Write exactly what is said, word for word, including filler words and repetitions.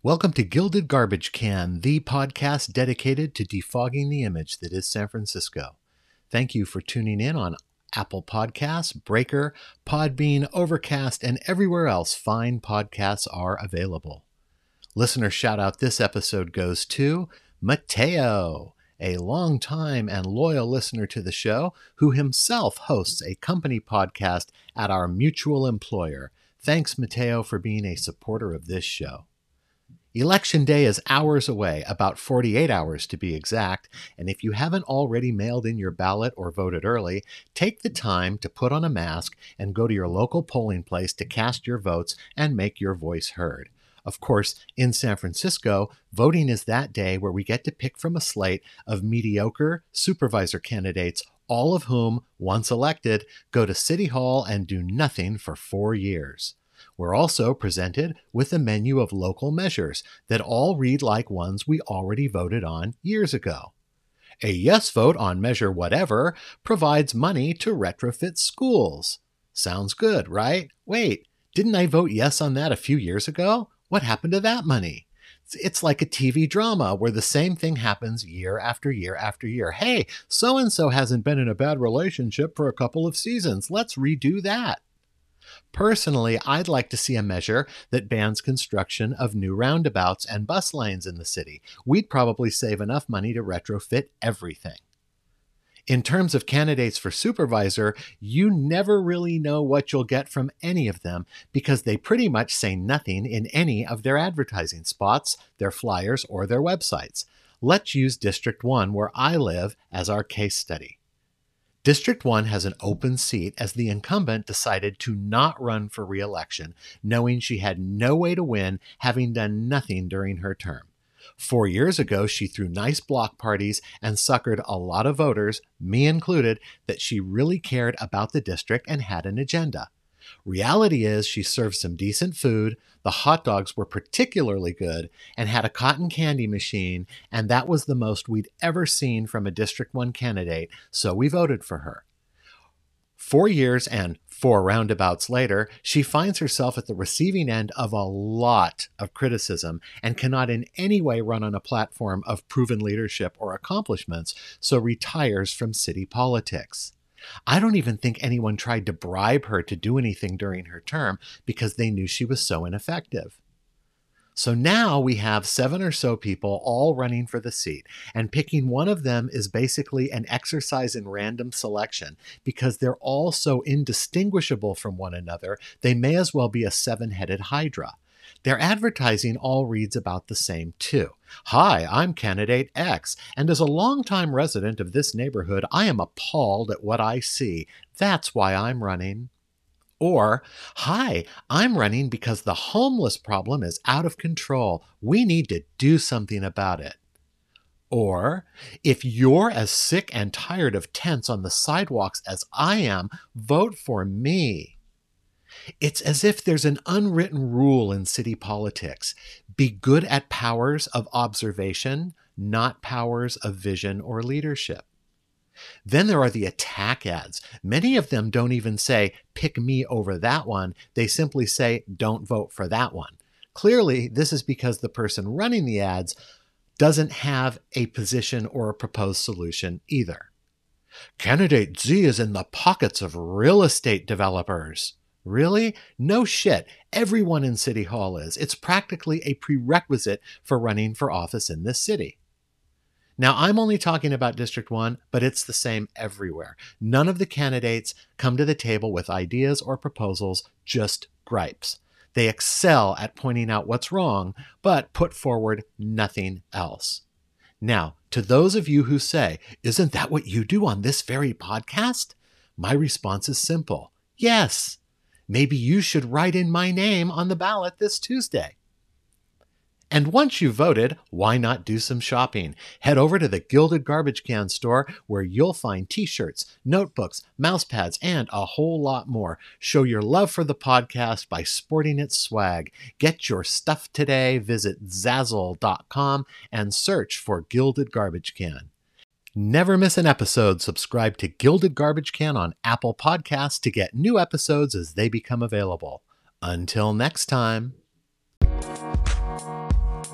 Welcome to Gilded Garbage Can, the podcast dedicated to defogging the image that is San Francisco. Thank you for tuning in on Apple Podcasts, Breaker, Podbean, Overcast, and everywhere else fine podcasts are available. Listener shout-out this episode goes to Mateo, a longtime and loyal listener to the show who himself hosts a company podcast at our mutual employer. Thanks, Mateo, for being a supporter of this show. Election Day is hours away, about forty-eight hours to be exact, and if you haven't already mailed in your ballot or voted early, take the time to put on a mask and go to your local polling place to cast your votes and make your voice heard. Of course, in San Francisco, voting is that day where we get to pick from a slate of mediocre supervisor candidates, all of whom, once elected, go to City Hall and do nothing for four years. We're also presented with a menu of local measures that all read like ones we already voted on years ago. A yes vote on Measure Whatever provides money to retrofit schools. Sounds good, right? Wait, didn't I vote yes on that a few years ago? What happened to that money? It's like a T V drama where the same thing happens year after year after year. Hey, so-and-so hasn't been in a bad relationship for a couple of seasons. Let's redo that. Personally, I'd like to see a measure that bans construction of new roundabouts and bus lanes in the city. We'd probably save enough money to retrofit everything. In terms of candidates for supervisor, you never really know what you'll get from any of them because they pretty much say nothing in any of their advertising spots, their flyers, or their websites. Let's use District one, where I live, as our case study. District one has an open seat as the incumbent decided to not run for re-election, knowing she had no way to win, having done nothing during her term. Four years ago, she threw nice block parties and suckered a lot of voters, me included, that she really cared about the district and had an agenda. Reality is she served some decent food, the hot dogs were particularly good, and had a cotton candy machine, and that was the most we'd ever seen from a District one candidate, so we voted for her. Four years and four roundabouts later, she finds herself at the receiving end of a lot of criticism and cannot in any way run on a platform of proven leadership or accomplishments, so retires from city politics. I don't even think anyone tried to bribe her to do anything during her term because they knew she was so ineffective. So now we have seven or so people all running for the seat, and picking one of them is basically an exercise in random selection because they're all so indistinguishable from one another, they may as well be a seven-headed hydra. Their advertising all reads about the same too. Hi, I'm candidate X, and as a longtime resident of this neighborhood, I am appalled at what I see. That's why I'm running. Or, hi, I'm running because the homeless problem is out of control. We need to do something about it. Or, if you're as sick and tired of tents on the sidewalks as I am, vote for me. It's as if there's an unwritten rule in city politics. Be good at powers of observation, not powers of vision or leadership. Then there are the attack ads. Many of them don't even say, pick me over that one. They simply say, don't vote for that one. Clearly, this is because the person running the ads doesn't have a position or a proposed solution either. Candidate Z is in the pockets of real estate developers. Really? No shit. Everyone in City Hall is. It's practically a prerequisite for running for office in this city. Now, I'm only talking about District one, but it's the same everywhere. None of the candidates come to the table with ideas or proposals, just gripes. They excel at pointing out what's wrong, but put forward nothing else. Now, to those of you who say, isn't that what you do on this very podcast? My response is simple. Yes. Maybe you should write in my name on the ballot this Tuesday. And once you've voted, why not do some shopping? Head over to the Gilded Garbage Can store where you'll find t-shirts, notebooks, mouse pads, and a whole lot more. Show your love for the podcast by sporting its swag. Get your stuff today. Visit Zazzle dot com and search for Gilded Garbage Can. Never miss an episode. Subscribe to Gilded Garbage Can on Apple Podcasts to get new episodes as they become available. Until next time.